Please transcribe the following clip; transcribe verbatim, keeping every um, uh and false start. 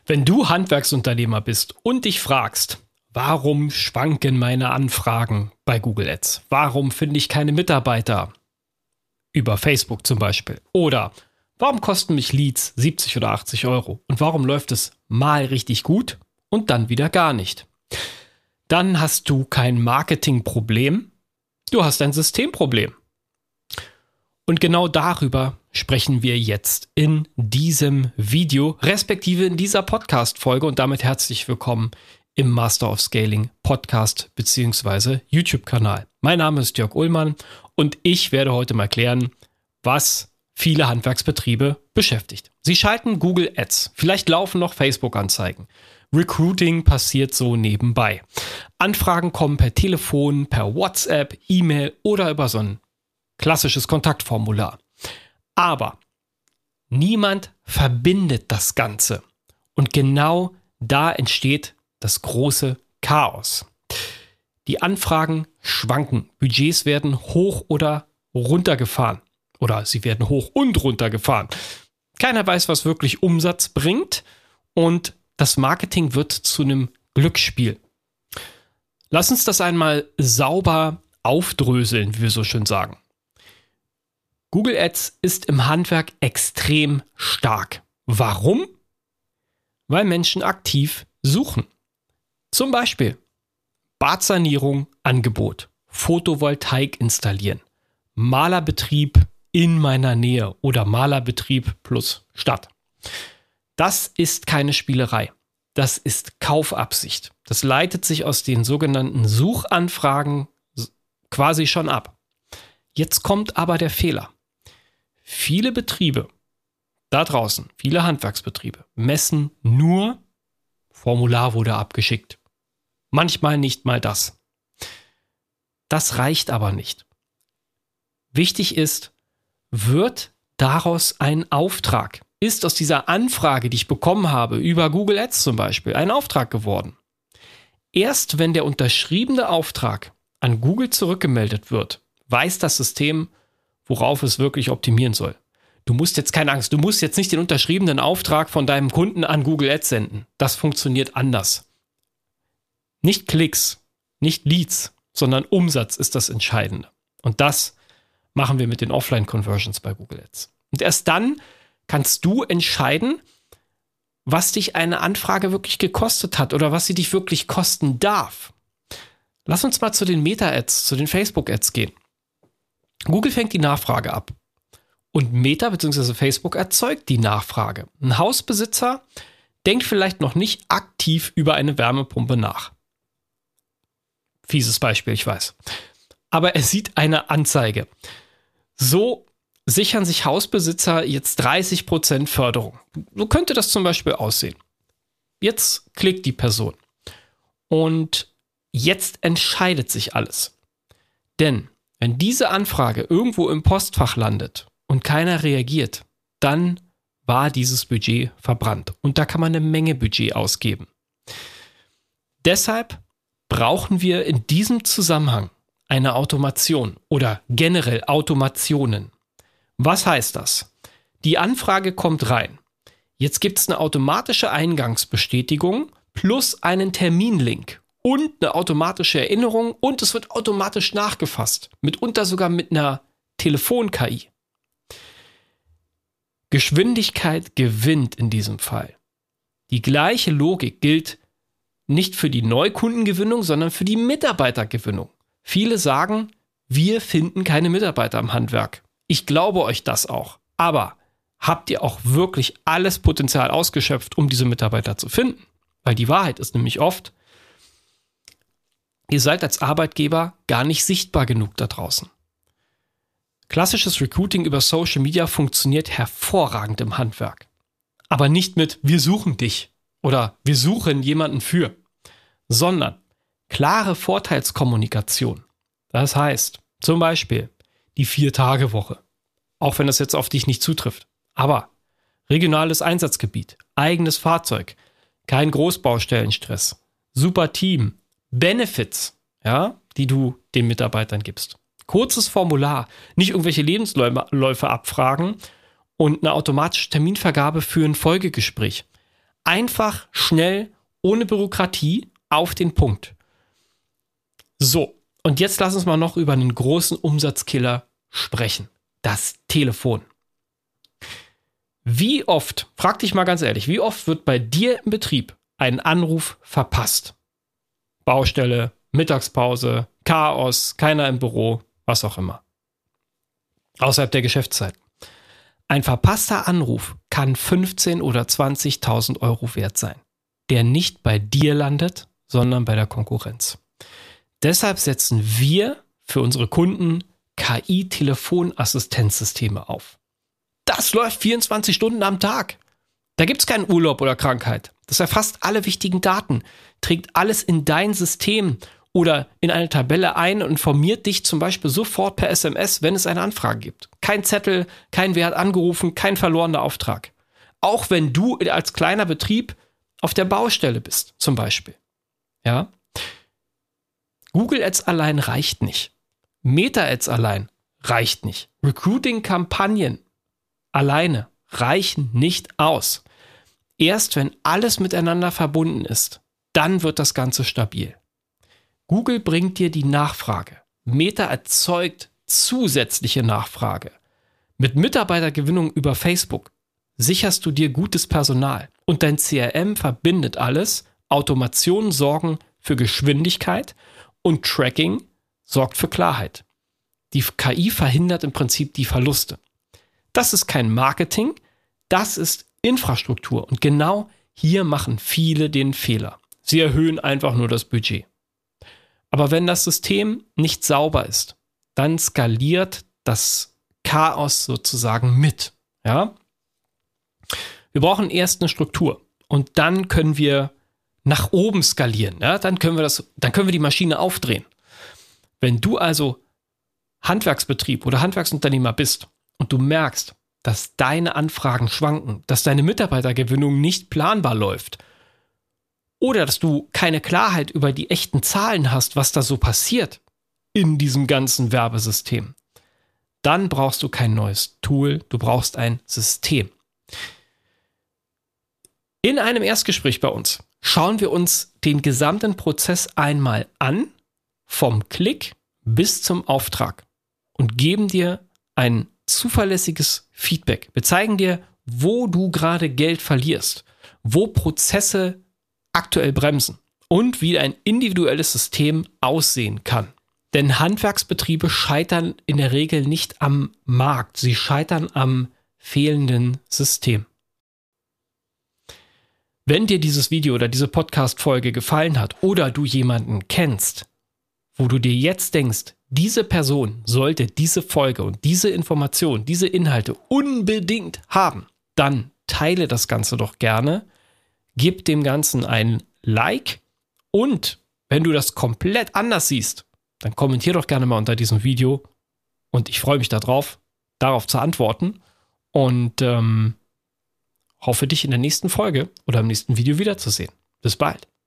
Wenn du Handwerksunternehmer bist und dich fragst, warum schwanken meine Anfragen bei Google Ads? Warum finde ich keine Mitarbeiter? Über Facebook zum Beispiel. Oder warum kosten mich Leads siebzig oder achtzig Euro? Und warum läuft es mal richtig gut und dann wieder gar nicht? Dann hast du kein Marketingproblem, du hast ein Systemproblem. Und genau darüber sprechen wir jetzt in diesem Video, respektive in dieser Podcast-Folge, und damit herzlich willkommen im Master of Scaling Podcast bzw. YouTube-Kanal. Mein Name ist Jörg Ullmann und ich werde heute mal klären, was viele Handwerksbetriebe beschäftigt. Sie schalten Google Ads, vielleicht laufen noch Facebook-Anzeigen. Recruiting passiert so nebenbei. Anfragen kommen per Telefon, per WhatsApp, E-Mail oder über so ein klassisches Kontaktformular. Aber niemand verbindet das Ganze. Und genau da entsteht das große Chaos. Die Anfragen schwanken. Budgets werden hoch oder runtergefahren. Oder sie werden hoch und runtergefahren. Keiner weiß, was wirklich Umsatz bringt. Und das Marketing wird zu einem Glücksspiel. Lass uns das einmal sauber aufdröseln, wie wir so schön sagen. Google Ads ist im Handwerk extrem stark. Warum? Weil Menschen aktiv suchen. Zum Beispiel Badsanierung, Angebot, Photovoltaik installieren, Malerbetrieb in meiner Nähe oder Malerbetrieb plus Stadt. Das ist keine Spielerei. Das ist Kaufabsicht. Das leitet sich aus den sogenannten Suchanfragen quasi schon ab. Jetzt kommt aber der Fehler. Viele Betriebe da draußen, viele Handwerksbetriebe, messen nur, Formular wurde abgeschickt. Manchmal nicht mal das. Das reicht aber nicht. Wichtig ist, wird daraus ein Auftrag? Ist aus dieser Anfrage, die ich bekommen habe, über Google Ads zum Beispiel, ein Auftrag geworden? Erst wenn der unterschriebene Auftrag an Google zurückgemeldet wird, weiß das System, worauf es wirklich optimieren soll. Du musst jetzt keine Angst, du musst jetzt nicht den unterschriebenen Auftrag von deinem Kunden an Google Ads senden. Das funktioniert anders. Nicht Klicks, nicht Leads, sondern Umsatz ist das Entscheidende. Und das machen wir mit den Offline-Conversions bei Google Ads. Und erst dann kannst du entscheiden, was dich eine Anfrage wirklich gekostet hat oder was sie dich wirklich kosten darf. Lass uns mal zu den Meta-Ads, zu den Facebook-Ads gehen. Google fängt die Nachfrage ab und Meta bzw. Facebook erzeugt die Nachfrage. Ein Hausbesitzer denkt vielleicht noch nicht aktiv über eine Wärmepumpe nach. Fieses Beispiel, ich weiß. Aber er sieht eine Anzeige. So sichern sich Hausbesitzer jetzt dreißig Prozent Förderung. So könnte das zum Beispiel aussehen. Jetzt klickt die Person und jetzt entscheidet sich alles. Denn wenn diese Anfrage irgendwo im Postfach landet und keiner reagiert, dann war dieses Budget verbrannt. Und da kann man eine Menge Budget ausgeben. Deshalb brauchen wir in diesem Zusammenhang eine Automation oder generell Automationen. Was heißt das? Die Anfrage kommt rein. Jetzt gibt es eine automatische Eingangsbestätigung plus einen Terminlink. Und eine automatische Erinnerung und es wird automatisch nachgefasst. Mitunter sogar mit einer Telefon-K I. Geschwindigkeit gewinnt in diesem Fall. Die gleiche Logik gilt nicht für die Neukundengewinnung, sondern für die Mitarbeitergewinnung. Viele sagen, wir finden keine Mitarbeiter im Handwerk. Ich glaube euch das auch. Aber habt ihr auch wirklich alles Potenzial ausgeschöpft, um diese Mitarbeiter zu finden? Weil die Wahrheit ist nämlich oft, ihr seid als Arbeitgeber gar nicht sichtbar genug da draußen. Klassisches Recruiting über Social Media funktioniert hervorragend im Handwerk. Aber nicht mit wir suchen dich oder wir suchen jemanden für, sondern klare Vorteilskommunikation. Das heißt zum Beispiel die Vier-Tage-Woche, auch wenn das jetzt auf dich nicht zutrifft. Aber regionales Einsatzgebiet, eigenes Fahrzeug, kein Großbaustellenstress, super Team, Benefits, ja, die du den Mitarbeitern gibst. Kurzes Formular, nicht irgendwelche Lebensläufe abfragen und eine automatische Terminvergabe für ein Folgegespräch. Einfach, schnell, ohne Bürokratie, auf den Punkt. So, und jetzt lass uns mal noch über einen großen Umsatzkiller sprechen. Das Telefon. Wie oft, frag dich mal ganz ehrlich, wie oft wird bei dir im Betrieb ein Anruf verpasst? Baustelle, Mittagspause, Chaos, keiner im Büro, was auch immer. Außerhalb der Geschäftszeit. Ein verpasster Anruf kann fünfzehntausend oder zwanzigtausend Euro wert sein, der nicht bei dir landet, sondern bei der Konkurrenz. Deshalb setzen wir für unsere Kunden K I-Telefonassistenzsysteme auf. Das läuft vierundzwanzig Stunden am Tag. Da gibt es keinen Urlaub oder Krankheit. Das erfasst alle wichtigen Daten, trägt alles in dein System oder in eine Tabelle ein und informiert dich zum Beispiel sofort per S M S, wenn es eine Anfrage gibt. Kein Zettel, kein Wer hat angerufen, kein verlorener Auftrag. Auch wenn du als kleiner Betrieb auf der Baustelle bist, zum Beispiel. Ja? Google Ads allein reicht nicht. Meta Ads allein reicht nicht. Recruiting-Kampagnen alleine reichen nicht aus. Erst wenn alles miteinander verbunden ist, dann wird das Ganze stabil. Google bringt dir die Nachfrage. Meta erzeugt zusätzliche Nachfrage. Mit Mitarbeitergewinnung über Facebook sicherst du dir gutes Personal und dein C R M verbindet alles. Automationen sorgen für Geschwindigkeit und Tracking sorgt für Klarheit. Die K I verhindert im Prinzip die Verluste. Das ist kein Marketing, das ist Infrastruktur. Und genau hier machen viele den Fehler. Sie erhöhen einfach nur das Budget. Aber wenn das System nicht sauber ist, dann skaliert das Chaos sozusagen mit. Ja? Wir brauchen erst eine Struktur und dann können wir nach oben skalieren. Ja? Dann können wir das, dann können wir die Maschine aufdrehen. Wenn du also Handwerksbetrieb oder Handwerksunternehmer bist und du merkst, dass deine Anfragen schwanken, dass deine Mitarbeitergewinnung nicht planbar läuft oder dass du keine Klarheit über die echten Zahlen hast, was da so passiert in diesem ganzen Werbesystem, dann brauchst du kein neues Tool, du brauchst ein System. In einem Erstgespräch bei uns schauen wir uns den gesamten Prozess einmal an, vom Klick bis zum Auftrag und geben dir ein zuverlässiges Feedback. Wir zeigen dir, wo du gerade Geld verlierst, wo Prozesse aktuell bremsen und wie ein individuelles System aussehen kann. Denn Handwerksbetriebe scheitern in der Regel nicht am Markt, sie scheitern am fehlenden System. Wenn dir dieses Video oder diese Podcast-Folge gefallen hat oder du jemanden kennst, wo du dir jetzt denkst, diese Person sollte diese Folge und diese Information, diese Inhalte unbedingt haben, dann teile das Ganze doch gerne, gib dem Ganzen ein Like und wenn du das komplett anders siehst, dann kommentier doch gerne mal unter diesem Video und ich freue mich darauf, darauf zu antworten und ähm, hoffe dich in der nächsten Folge oder im nächsten Video wiederzusehen. Bis bald.